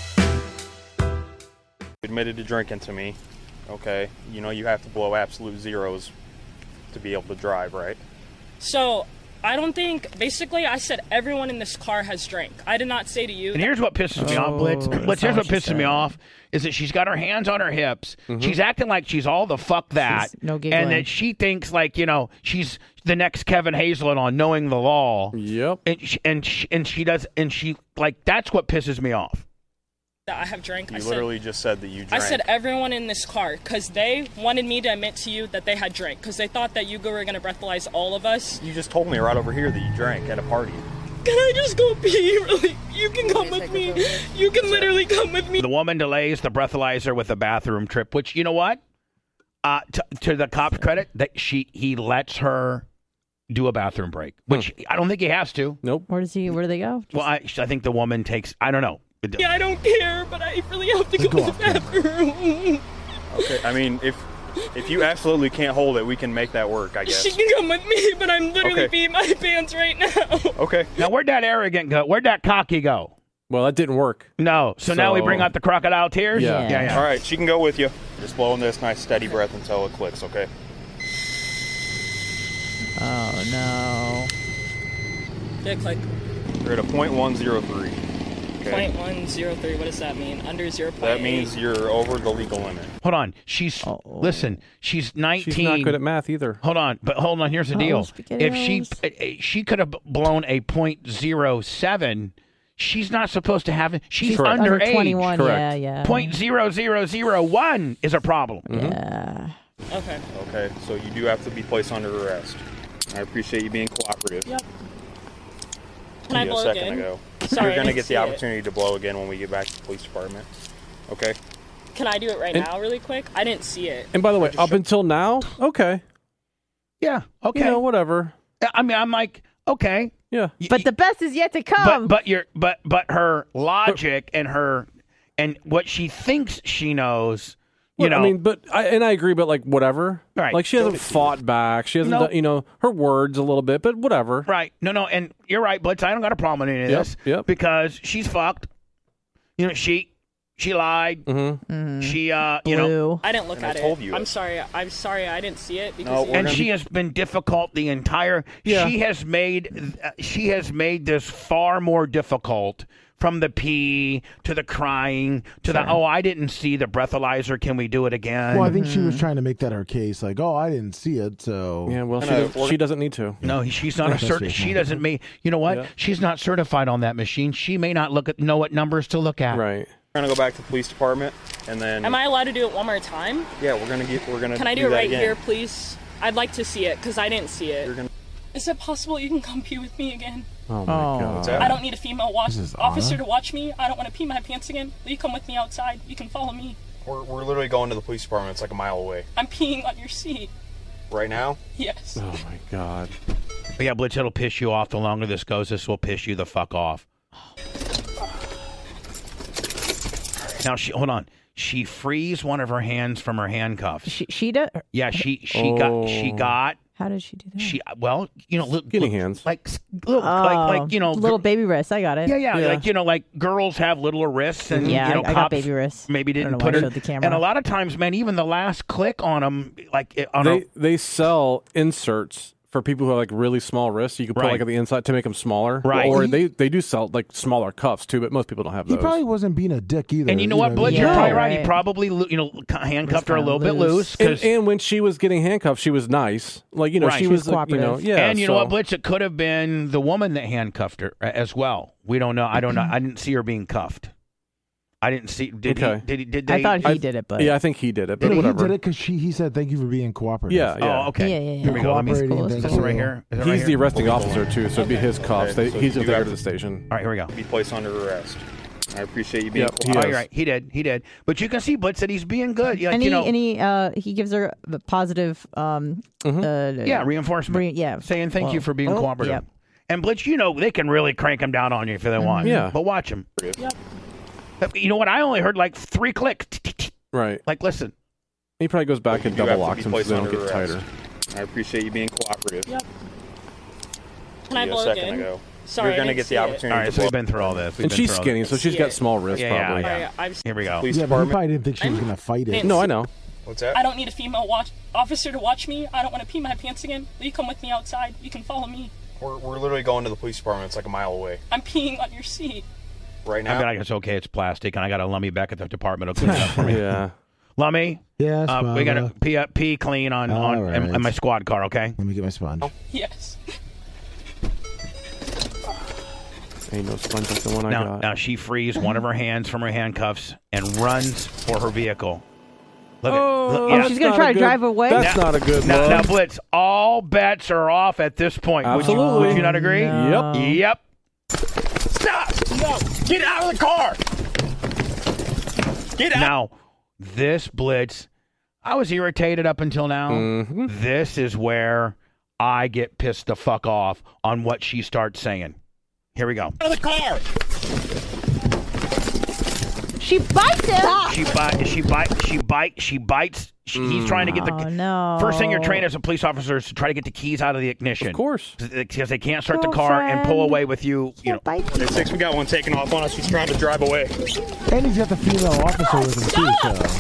Admitted to drinking to me. Okay. You know you have to blow absolute zeros to be able to drive, right? So, I don't think... Basically, I said everyone in this car has drank. I did not say to you... And here's what pisses me off, Blitz. Blitz, here's what pisses me off is that she's got her hands on her hips. Mm-hmm. She's acting like she's all the fuck that. No giggling. And that she thinks like, she's the next Kevin Hazelett on Knowing the Law. Yep. And she does, and she, like, that's what pisses me off. that I have drank. You literally just said that you drank. I said everyone in this car because they wanted me to admit to you that they had drank because they thought that you were going to breathalyze all of us. You just told me right over here that you drank at a party. Can I just go pee? Really? You can come with me. You can literally come with me. The woman delays the breathalyzer with a bathroom trip, which, you know what? To the cop's credit, that he lets her do a bathroom break, which I don't think he has to. Nope. Where do they go? Well, I think the woman takes, I don't know. Yeah, I don't care, but I really have to go to the bathroom. Okay, I mean, if you absolutely can't hold it, we can make that work, I guess. She can come with me, but I'm literally peeing my pants right now. Okay. Now, where'd that arrogant go? Where'd that cocky go? Well, that didn't work. No. So now we bring out the crocodile tears? Yeah. All right, she can go with you. Just blow in this nice steady breath until it clicks, okay? Oh, no. Dick, like You're at a 0.103. Okay. 0.103, what does that mean? Under 0.8? That means you're over the legal limit. Hold on. Listen, she's 19. She's not good at math either. Hold on. Here's the deal. If she could have blown a 0.07, she's not supposed to have it. She's under underage. 21. Correct. Yeah. 0.0001 is a problem. Yeah. Okay. Okay, so you do have to be placed under arrest. I appreciate you being cooperative. Yep. Can I blow a second again? ago. Sorry, You're going I to didn't get see the it. opportunity to blow again when we get back to the police department. Okay? Can I do it right now really quick? I didn't see it. And by the way, up until now, okay. Yeah. Okay. You know, whatever. I mean, I'm like, okay. Yeah. But the best is yet to come. But her logic and what she thinks she knows. You know, I mean, I agree, but like whatever. Right. Like she hasn't fought back. She hasn't done, her words a little bit, but whatever. Right. No, and you're right, Blitz. I don't got a problem with any of this. Yep. Because she's fucked. You know, she lied. Mm-hmm. She, Blue. I didn't look at told it. you I'm sorry I didn't see it No, because she has been difficult the entire. Yeah. She has made this far more difficult. From the pee to the crying to the I didn't see the breathalyzer. Can we do it again? Well, I think she was trying to make that her case. Like, I didn't see it, so Yeah, well, she doesn't need to. No, she's not a cert. She doesn't make. You know what? Yeah. She's not certified on that machine. She may not know what numbers to look at. Right. We're going to go back to the police department, and then... Am I allowed to do it one more time? Yeah, we're going to Can I do it that right again. here, please? I'd like to see it because I didn't see it. You're gonna... Is it possible you can come pee with me again? Oh, my God. What's that? I don't need a female is officer Anna? to watch me. I don't want to pee my pants again. Will you come with me outside? You can follow me. We're literally going to the police department. It's like a mile away. I'm peeing on your seat. Right now? Yes. Oh, my God. But yeah, Blitz, it'll piss you off. The longer this goes, this will piss you the fuck off. Now, hold on. She frees one of her hands from her handcuffs. She does. Yeah, she Oh. got. How does she do that? Skinny hands. like little baby wrists. I got it. Yeah. Like girls have littler wrists, and Yeah, I got cops baby wrists. maybe I don't didn't know put why I it. showed the camera. And a lot of times, man, even the last click on them, They sell inserts for people who have like really small wrists. You can put Right. like at the inside to make them smaller. Right. Or they do sell like smaller cuffs too, but most people don't have he those. probably wasn't being a dick either. And you know what, Blitz, Yeah, you're probably right. He right. probably handcuffed her a kinda little bit loose. loose. And when she was getting handcuffed, she was nice. Like, Right. she She was was like, cooperative. yeah. And you know what, Blitz? It could have been the woman that handcuffed her as well. We don't know. I don't know. I didn't see her being cuffed. I didn't see. Did Okay. he? Did they? I thought he did it, but Yeah, I think he did it, but he whatever. did it because he said thank you for being cooperative. Yeah, yeah. Oh, okay. Yeah. Here we go. Let me. Cooperating, cool. thank This you. is right here. Is it right He's here? the arresting officer too, so it'd be his cops. Okay, so He's you if they go have to the to- station. All right, here we go. Be placed under arrest. I appreciate you being Yep, he Oh, cooperative. you're right. He did. But you can see Blitz that he's being good. Like, and he gives her the positive reinforcement. yeah, Saying thank you for being Oh, cooperative. yep. And Blitz, they can really crank him down on you if they want. Yeah. But watch him. Yep. You know what? I only heard like 3 clicks. Right. Like, listen. He probably goes back You and do double have to locks be them so placed they don't under get tighter. arrest. I appreciate you being cooperative. Yep. Can I A blow second again? ago. Sorry, You're I going to didn't get see the it. opportunity All right, to so blow. we've been through all this. And she's skinny, so she's See got it. small wrists Yeah, probably. yeah. I've Here we go. Police Yeah, but he department. probably didn't think she was going to fight it. No, I know. What's that? I don't need a female officer to watch me. I don't want to pee my pants again. Will you come with me outside? You can follow me. We're literally going to the police department. It's like a mile away. I'm peeing on your seat. Right I now? mean, I guess okay, it's plastic, and I got a Lummy back at the department. Will clean it up for me. Yeah. Lummy, Yes, we got to Bubba. pee clean on All right. in my squad car, okay? Let me get my sponge. Yes. Ain't no sponge like the one I got. Now she frees one of her hands from her handcuffs and runs for her vehicle. Look, she's going to try to drive away? That's not a good look. Now, Blitz, all bets are off at this point. Absolutely. Would you not agree? No. Yep. Stop! No! Get out of the car! Get out! Now, this Blitz, I was irritated up until now. Mm-hmm. This is where I get pissed the fuck off on what she starts saying. Here we go. Out of the car! She bites him. She bites. He's trying to get the. Oh, no. First thing you're trained as a police officer is to try to get the keys out of the ignition. Of course. Because they can't start the car and pull away with you. You know. At 6, we got one taking off on us. He's trying to drive away. And he's got the female officer with him, too,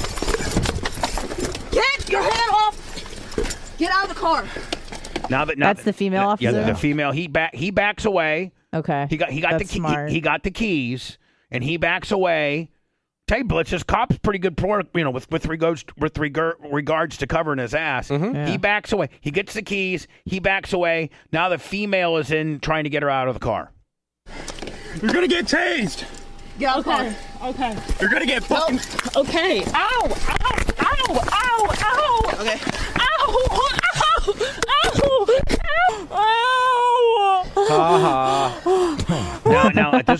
so. Get your hand off! Get out of the car! That's the female officer? Yeah, the female. He backs away. Okay. He got That's smart. He got the keys, and he backs away. Tell you, Blitz, this cop's pretty good, with regards to covering his ass. Mm-hmm. Yeah. He backs away. He gets the keys. He backs away. Now the female is in trying to get her out of the car. You're gonna get tased! Get out of the car. Okay. You're gonna get fucking... Okay. Ow! Ow! Ow! Ow! Ow! Okay. Ow! Ow! Ow! Ow! Now at this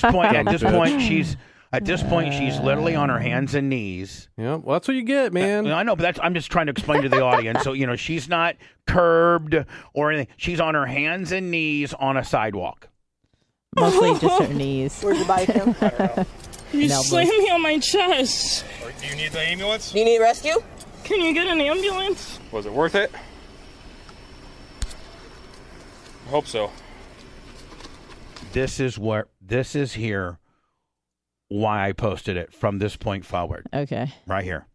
point, she's literally on her hands and knees. Yeah, well, that's what you get, man. I know, but I'm just trying to explain to the audience. So, she's not curbed or anything. She's on her hands and knees on a sidewalk. Mostly just her knees. Where'd you bite him? I don't know. You slammed me on my chest. Do you need the ambulance? Do you need rescue? Can you get an ambulance? Was it worth it? I hope so. This is here why I posted it from this point forward. Okay. Right here.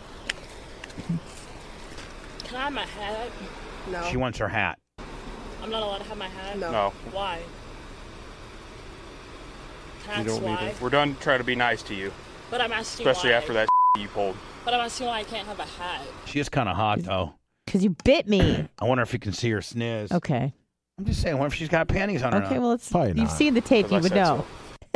Can I have my hat? No. She wants her hat. I'm not allowed to have my hat? No. Why? That's You don't why. need it. We're done trying to be nice to you. But I'm asking Especially why. after that you pulled. But I'm asking why I can't have a hat. She is kind of hot, though. Because you bit me. I wonder if you can see her sniz. Okay. I'm just saying, what if she's got panties on her? Okay, now? well, Probably you've not. seen the tape. You would know.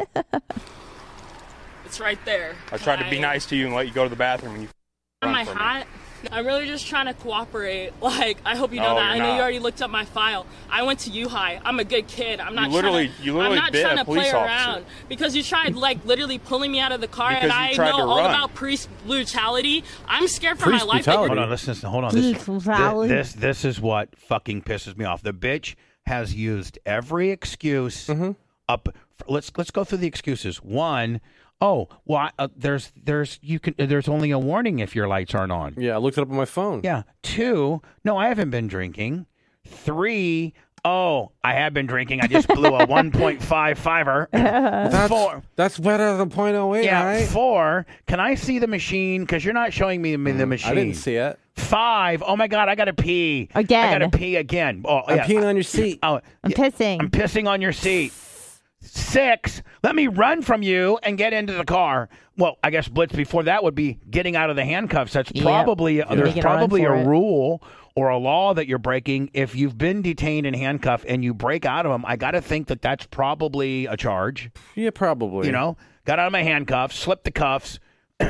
It's right there. I tried to be nice to you and let you go to the bathroom and you On run my from me. hat? I'm really just trying to cooperate. Like, I hope you know No, that. I you're know not. you already looked up my file. I went to U-High. I'm a good kid. I'm not You literally I'm not bit trying a to play police officer. around. Because you tried, literally pulling me out of the car, Because and you I tried know to all run. about police brutality. I'm scared for Police my life. brutality? Hold on, listen. Hold on. This is what fucking pisses me off. The bitch has used every excuse up. Let's go through the excuses. One, there's only a warning if your lights aren't on. Yeah, I looked it up on my phone. Yeah. 2, no, I haven't been drinking. 3, I have been drinking. I just blew a 1.55er. 4, That's better than .08, yeah. right? 4, can I see the machine? Because you're not showing me the machine. I didn't see it. 5, oh my God, I got to pee. Again. I got to pee again. Oh, I'm yeah. peeing on your seat. Oh, I'm pissing. I'm pissing on your seat. 6, let me run from you and get into the car. Well, I guess Blitz before that would be getting out of the handcuffs. That's probably there's Making a probably run a for it. rule or a law that you're breaking. If you've been detained and handcuffed and you break out of them, I got to think that that's probably a charge. Yeah, probably. Got out of my handcuffs, slipped the cuffs.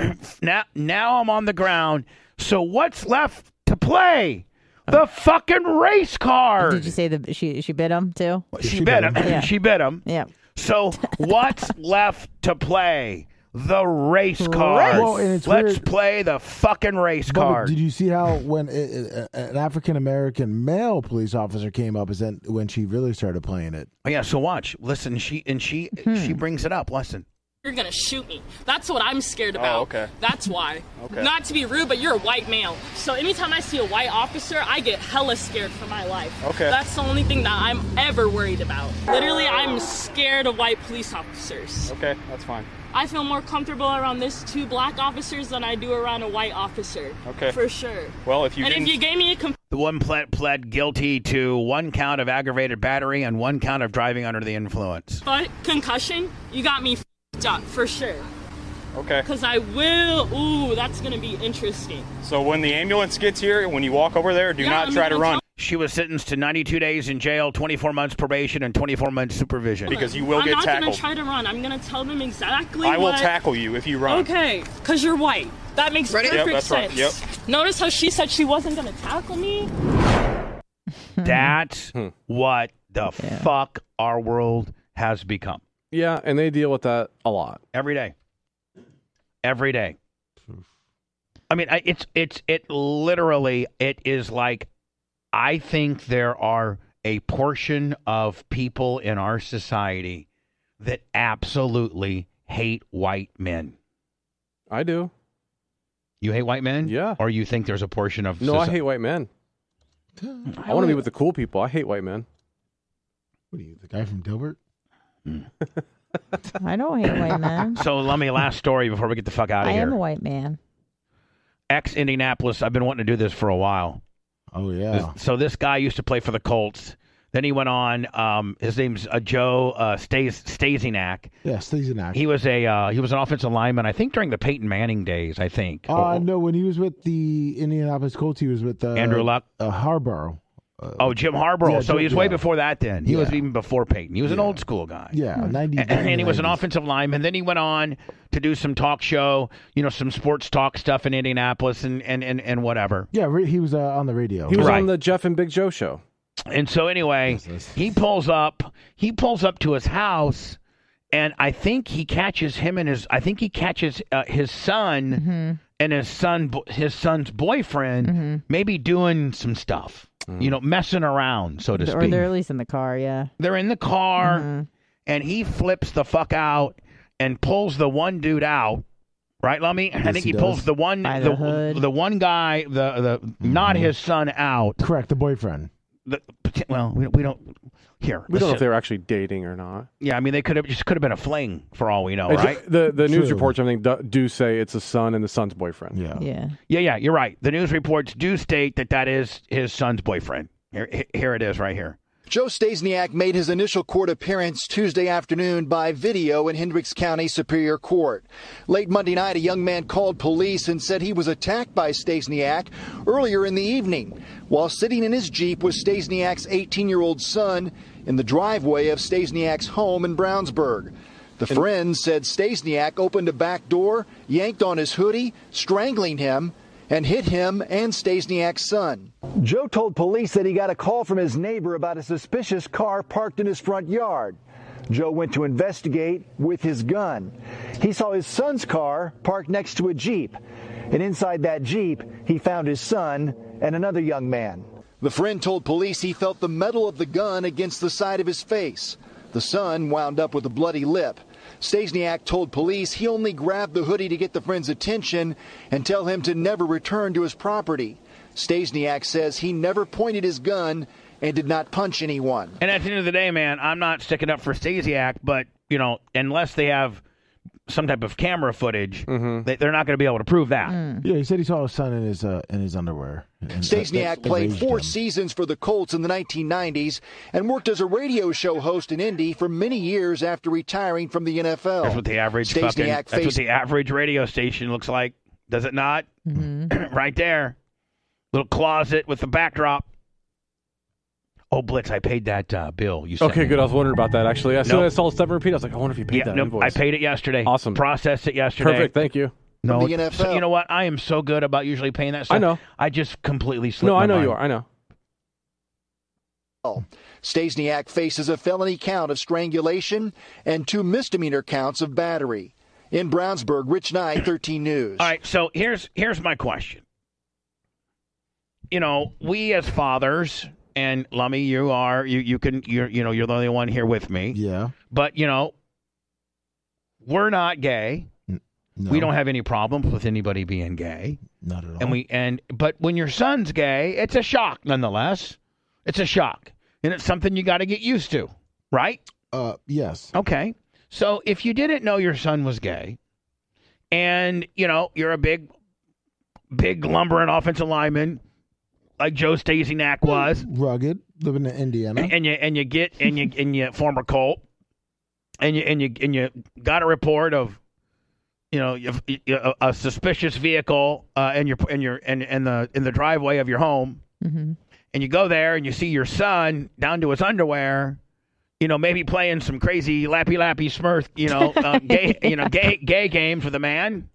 now I'm on the ground. So what's left to play? The fucking race card. Did you say that she bit him too? She bit him. Yeah. She bit him. Yeah. So what's left to play? The race card. Well, and it's Let's weird. play the fucking race Bubba, card. did you see how when an African American male police officer came up is then when she really started playing it? Oh, yeah, so watch. Listen, she brings it up. Listen. You're gonna shoot me. That's what I'm scared about. Oh, okay. That's why. Okay. Not to be rude, but you're a white male. So anytime I see a white officer, I get hella scared for my life. Okay. That's the only thing that I'm ever worried about. Literally, I'm scared of white police officers. Okay, that's fine. I feel more comfortable around this 2 black officers than I do around a white officer. Okay. For sure. Well, if you And if didn't... you gave me a The one pled guilty to 1 count of aggravated battery and 1 count of driving under the influence. concussion, you got me f***ed up, for sure. Okay. Because I will... Ooh, that's going to be interesting. So when the ambulance gets here, when you walk over there, do Yeah, not I'm try to gonna run. She was sentenced to 92 days in jail, 24 months probation, and 24 months supervision. Because you will I'm get not tackled. going to try to run. I'm going to tell them exactly I will what... tackle you if you run. Okay, because you're white. That makes perfect Yep, that's sense. right. Yep. Notice how she said she wasn't going to tackle me? That's what the fuck our world has become. Yeah, and they deal with that a lot. Every day. Every day. I mean, it literally, it is like, I think there are a portion of people in our society that absolutely hate white men. I do. You hate white men? Yeah. Or you think there's a portion of No, I hate white men. I want to be with the cool people. I hate white men. What are you, the guy from Dilbert? I don't hate white men. So let me last story before we get the fuck out of I here. am a white man. Ex-Indianapolis. I've been wanting to do this for a while. Oh, yeah. So this guy used to play for the Colts. Then he went on. His name's Joe Stasiak. Yeah, Stasiak. He was an offensive lineman, I think, during the Peyton Manning days, I think. No, when he was with the Indianapolis Colts, he was with Andrew Luck. Harborough. Jim Harborough. Yeah, So he was way before that then. He was even before Peyton. He was an old school guy. Yeah, 90. And he was an offensive lineman. Then he went on to do some talk show, some sports talk stuff in Indianapolis and whatever. Yeah, he was on the radio. He was on the Jeff and Big Joe show. And so anyway, he pulls up to his house, and I think he catches his son and his son's boyfriend maybe doing some stuff. Messing around, so to speak. Or they're at least in the car, yeah. They're in the car, and he flips the fuck out and pulls the one dude out. Right, Lummy? Yes, I think he pulls the one the one guy, not his son out. Correct, the boyfriend. We don't here. We don't know if they were actually dating or not. Yeah, I mean they could have been a fling for all we know, right? The news reports, I think, do say it's a son and the son's boyfriend. Yeah. Yeah. You're right. The news reports do state that is his son's boyfriend. Here it is, right here. Joe Stasiak made his initial court appearance Tuesday afternoon by video in Hendricks County Superior Court. Late Monday night, a young man called police and said he was attacked by Stasiak earlier in the evening while sitting in his Jeep with Stasiak's 18-year-old son in the driveway of Stasiak's home in Brownsburg. The friend said Stasiak opened a back door, yanked on his hoodie, strangling him, and hit him and Stasiak's son. Joe told police that he got a call from his neighbor about a suspicious car parked in his front yard. Joe went to investigate with his gun. He saw his son's car parked next to a Jeep, and inside that Jeep, he found his son and another young man. The friend told police he felt the metal of the gun against the side of his face. The son wound up with a bloody lip. Stasiak told police he only grabbed the hoodie to get the friend's attention and tell him to never return to his property. Stasiak says he never pointed his gun and did not punch anyone. And at the end of the day, man, I'm not sticking up for Stasiak, but, unless they have some type of camera footage, they're not going to be able to prove that. Yeah, he said he saw his son in his underwear. Stasiak played 4 seasons for the Colts in the 1990s and worked as a radio show host in Indy for many years after retiring from the NFL. That's what the average radio station looks like, does it not? Right there. Little closet with the backdrop. Oh, Blitz, I paid that bill. You sent Okay, me. good. I was wondering about that, actually. As soon as I saw Stephen repeat, I was like, I wonder if you paid that invoice. I paid it yesterday. Awesome. Processed it yesterday. Perfect. Thank you. No, From the NFL. So you know what? I am so good about usually paying that stuff. I know. I just completely slipped No, my I know mind. you are. I know. Stasiak faces a felony count of strangulation and 2 misdemeanor counts of battery. In Brownsburg, Rich Knight, 13 News. All right, so here's my question. We as fathers, and Lummy, you're the only one here with me. Yeah. But we're not gay. No. We don't have any problems with anybody being gay. Not at all. But when your son's gay, it's a shock nonetheless. It's a shock. And it's something you got to get used to, right? Yes. Okay. So if you didn't know your son was gay and, you're a big lumbering offensive lineman like Joe Stasiak was, rugged, living in Indiana, and you former Colt, and you got a report of a suspicious vehicle in the driveway of your home, and you go there and you see your son down to his underwear, maybe playing some crazy lappy Smurf, gay games with a man.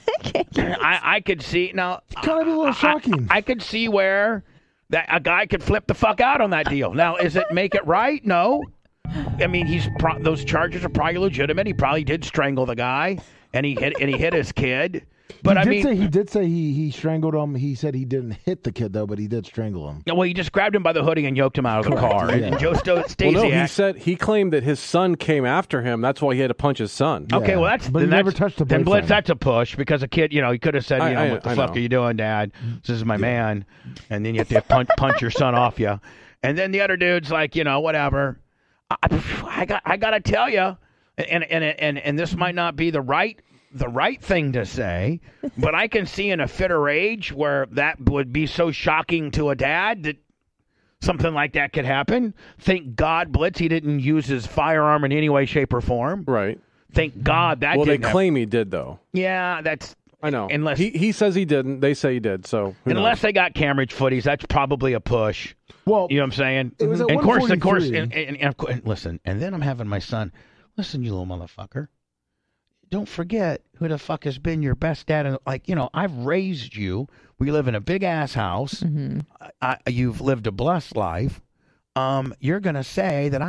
I could see now. Kind of a little shocking. I could see where that a guy could flip the fuck out on that deal. Now, is it make it right? No. I mean, those charges are probably legitimate. He probably did strangle the guy, and he hit his kid. But he did say he strangled him. He said he didn't hit the kid though, but he did strangle him. Well, he just grabbed him by the hoodie and yoked him out of the car. Yeah. And Joe Stasiak. He claimed that his son came after him. That's why he had to punch his son. Okay, well but he never touched the boyfriend. Then Blitz, that's a push because a kid, he could have said, what the fuck know. are you doing, Dad? This is my man, and then you have to punch your son off you, and then the other dude's like, whatever. I got to tell you, and this might not be the right thing to say, but I can see in a fitter age where that would be so shocking to a dad that something like that could happen. Thank God, Blitz, he didn't use his firearm in any way, shape, or form. Right. Thank God that. Well, didn't they claim he did, though. Yeah, that's. I know. Unless he says he didn't, they say he did. So unless they got Cambridge footies, that's probably a push. Well, you know what I'm saying? It was at and of course, and listen. And then I'm having my son. Listen, you little motherfucker. Don't forget who the fuck has been your best dad. And I've raised you. We live in a big ass house. Mm-hmm. You've lived a blessed life. You're gonna say that I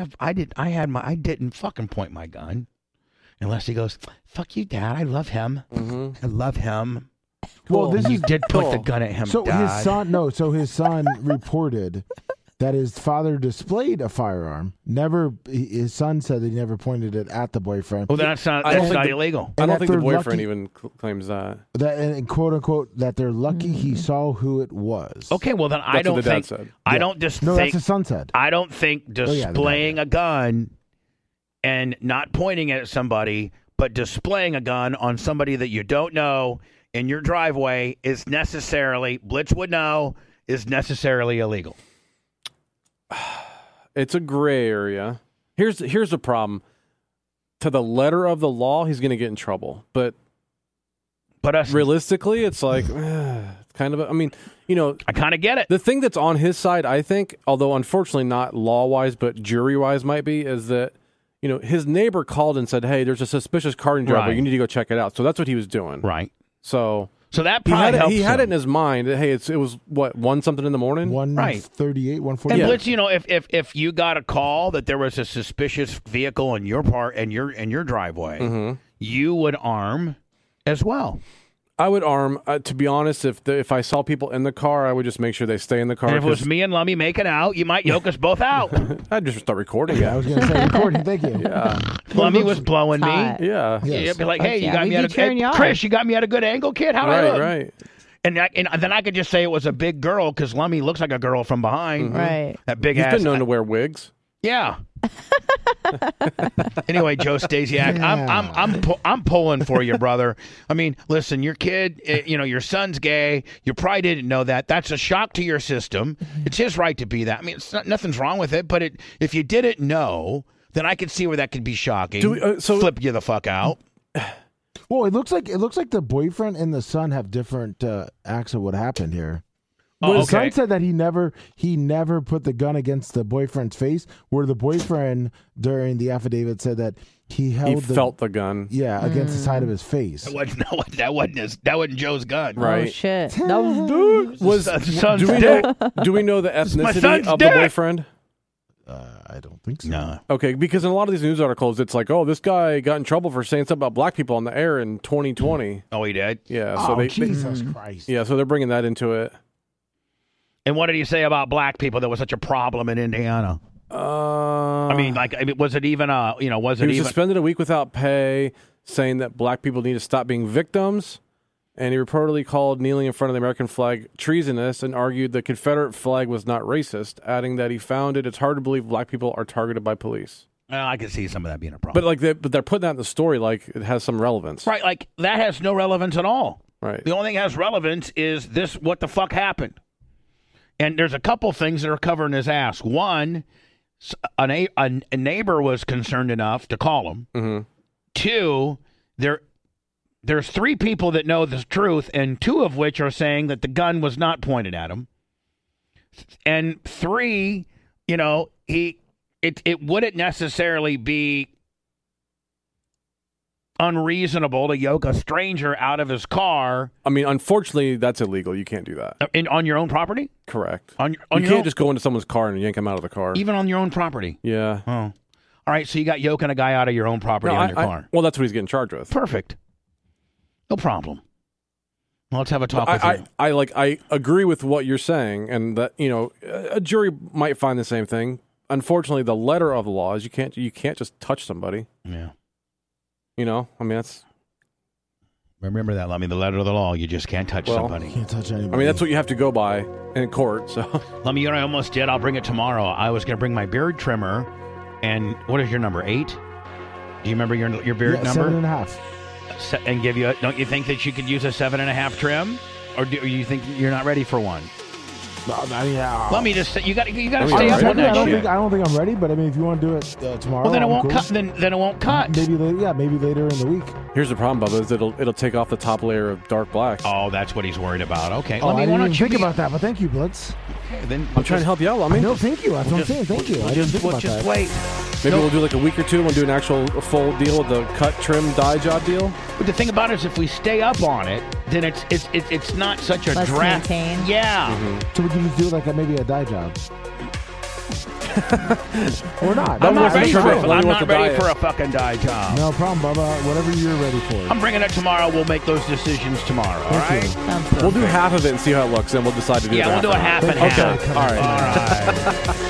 didn't fucking point my gun, unless he goes, "Fuck you, Dad. I love him. I love him." Well, you did put the gun at him. So Dad. his son reported that his father displayed a firearm. His son said that he never pointed it at the boyfriend. Well, that's not illegal. I don't think the boyfriend even claims that. And quote unquote that they're lucky he saw who it was. Okay, well then That's what the dad said. That's the son said. I don't think displaying a gun and not pointing it at somebody, but displaying a gun on somebody that you don't know in your driveway is necessarily, Blitz would know, is necessarily illegal. It's a gray area. Here's the problem. To the letter of the law, he's going to get in trouble. But realistically, it's like kind of. I kind of get it. The thing that's on his side, I think, although unfortunately not law-wise, but jury-wise might be, is that his neighbor called and said, "Hey, there's a suspicious car in your driveway. Right. You need to go check it out." So that's what he was doing. Right. So that probably helps he had it him. in his mind. Hey, it was what 1-something in the morning. 1:38, 1:40. And Blitz, if you got a call that there was a suspicious vehicle in your driveway, you would arm as well. I would arm. To be honest, if I saw people in the car, I would just make sure they stay in the car. And if it was me and Lummy making out, you might yoke us both out. I'd just start recording it. I was going to say recording. Thank you. Yeah. Lummy was blowing me. Yeah. You'd be like, "Hey, you got me we'd at be cheering you on. Chris, you got me at a good angle, kid. How do I look?" Right. And then I could just say it was a big girl because Lummy looks like a girl from behind. Right. That big He's ass. been known to wear wigs. Yeah. Anyway, Joe Stasiak, Yeah. I'm pulling for you, brother. I mean, listen, your kid, your son's gay. You probably didn't know that. That's a shock to your system. It's his right to be that. I mean, nothing's wrong with it. But if you didn't know, then I could see where that could be shocking. Flip you the fuck out. Well, it looks like the boyfriend and the son have different acts of what happened here. The son said that he never put the gun against the boyfriend's face, where the boyfriend during the affidavit said that he felt the gun. Yeah, against the side of his face. That wasn't Joe's gun. Right. Oh shit! That was Do we know the my ethnicity son's of dick. the boyfriend? I don't think so. No. Okay, because in a lot of these news articles, it's like, oh, this guy got in trouble for saying something about black people on the air in 2020. Oh, he did? Yeah. So Jesus Christ. Yeah, so they're bringing that into it. And what did he say about black people that was such a problem in Indiana? Was it even He was suspended a week without pay, saying that black people need to stop being victims. And he reportedly called kneeling in front of the American flag treasonous and argued the Confederate flag was not racist, adding that he found it's hard to believe black people are targeted by police. I can see some of that being a problem. But they're putting that in the story like it has some relevance. Right, like that has no relevance at all. Right. The only thing that has relevance is this: what the fuck happened? And there's a couple things that are covering his ass. One, a neighbor was concerned enough to call him. Mm-hmm. Two, there's 3 people that know the truth, and 2 of which are saying that the gun was not pointed at him. And 3, it wouldn't necessarily be unreasonable to yoke a stranger out of his car. I mean, unfortunately, that's illegal. You can't do that. On your own property? Correct. You can't just go into someone's car and yank them out of the car. Even on your own property? Yeah. Oh. All right, so you got yoking a guy out of your own property on your car. Well, that's what he's getting charged with. Perfect. No problem. Well, let's have a talk with you. I agree with what you're saying, and that a jury might find the same thing. Unfortunately, the letter of the law is you can't just touch somebody. Yeah. I mean that's. Remember that, Lummy. The letter of the law. You just can't touch somebody. You can't touch anybody. I mean that's what you have to go by in court. So. Lummy, I almost did. I'll bring it tomorrow. I was going to bring my beard trimmer, and what is your number? 8? Do you remember your beard number? 7.5. And give you. Don't you think that you could use a 7.5 trim, or do you think you're not ready for one? Let me just. You got to stay up on that shit. I don't think I'm ready, but I mean, if you want to do it tomorrow, well, then it won't cool. cut. Then it won't cut. Maybe later in the week. Here's the problem, Bubba. Is it'll take off the top layer of dark black. Oh, that's what he's worried about. Okay. I didn't even think about that, but thank you, Blitz. Okay, then I'm trying to help you out, Lummy. No, thank you. That's what I'm saying. Thank you. We'll just wait. Maybe we'll do like a week or two. We'll do an actual full deal with the cut, trim, dye job deal. But the thing about it is, if we stay up on it, then it's not such a draft. Maintained. Yeah. Mm-hmm. So we can just do like maybe a dye job. Or not. I'm not ready for a fucking dye job. No problem, Bubba. Whatever you're ready for. I'm bringing it tomorrow. We'll make those decisions tomorrow. All right. We'll do half of it and see how it looks, and we'll decide to do. Yeah, we'll do a half and half. Okay. All right.